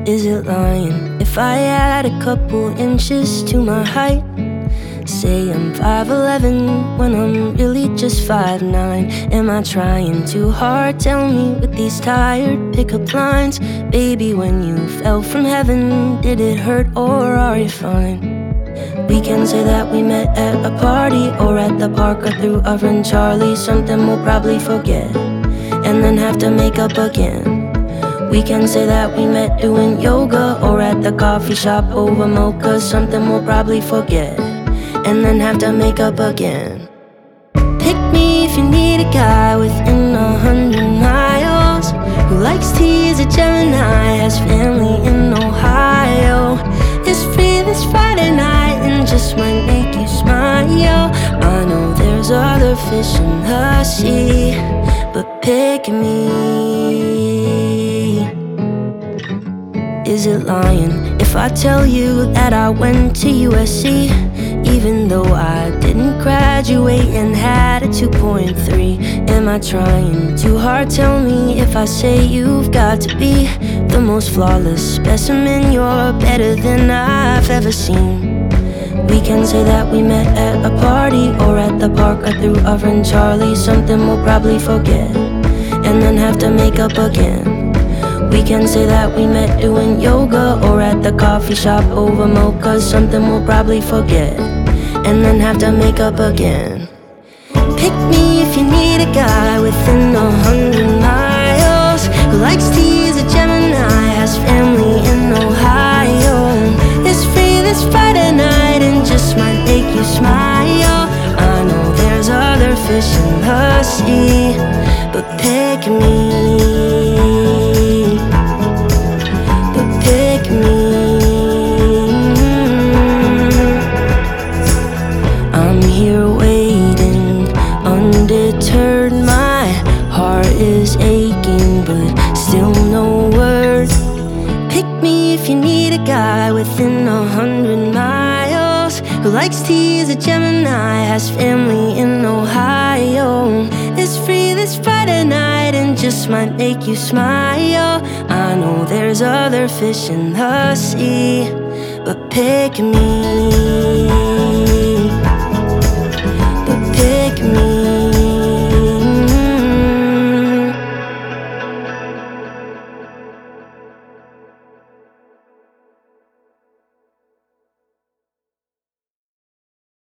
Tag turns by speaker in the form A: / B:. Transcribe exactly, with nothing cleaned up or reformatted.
A: Is it lying if I add a couple inches to my height? Say I'm five eleven when I'm really just five nine. Am I trying too hard? Tell me with these tired pickup lines. Baby, when you fell from heaven, did it hurt or are you fine? We can say that we met at a party or at the park or through our friend Charlie. Something we'll probably forget and then have to make up again. We can say that we met doing yoga or at the coffee shop over mocha. Something we'll probably forget and then have to make up again. Pick me if you need a guy within a hundred miles who likes tea, is a Gemini, has family in Ohio, is free this Friday night and just might make you smile. I know there's other fish in the sea, but pick me. Is it lying if I tell you that I went to U S C, even though I didn't graduate and had a two point three? Am I trying too hard? Tell me if I say you've got to be the most flawless specimen. You're better than I've ever seen. We can say that we met at a party or at the park or through our friend Charlie. Something we'll probably forget and then have to make up again. We can say that we met doing yoga or at the coffee shop over mocha. Something we'll probably forget and then have to make up again. Pick me if you need a guy within a hundred miles who likes tea, is a Gemini, has family in Ohio, is free this Friday night and just might make you smile. I know there's other fish in the sea, but pick me. I'm here waiting, undeterred. My heart is aching, but still no word. Pick me if you need a guy within a hundred miles who likes tea, is a Gemini, has family in Ohio, is free this Friday night and just might make you smile. I know there's other fish in the sea, but pick me.